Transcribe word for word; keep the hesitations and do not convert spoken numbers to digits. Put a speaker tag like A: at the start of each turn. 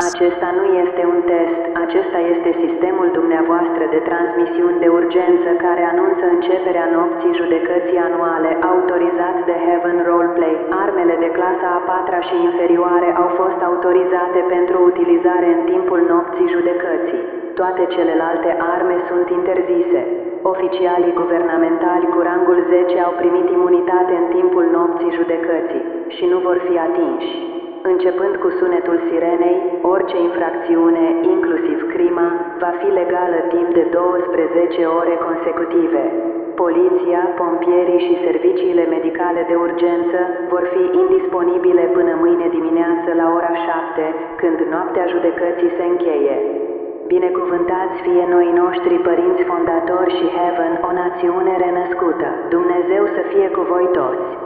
A: Acesta nu este un test, acesta este sistemul dumneavoastră de transmisiuni de urgență care anunță începerea nopții judecății anuale, autorizat de Heaven Roleplay. Armele de clasa a patra și inferioare au fost autorizate pentru utilizare în timpul nopții judecății. Toate celelalte arme sunt interzise. Oficialii guvernamentali cu rangul zece au primit imunitate în timpul nopții judecății și nu vor fi atinși. Începând cu sunetul sirenei, orice infracțiune, inclusiv crima, va fi legală timp de douăsprezece ore consecutive. Poliția, pompierii și serviciile medicale de urgență vor fi indisponibile până mâine dimineață la ora șapte, când noaptea judecății se încheie. Binecuvântați fie noi noștri părinți fondatori și Heaven, o națiune renăscută. Dumnezeu să fie cu voi toți!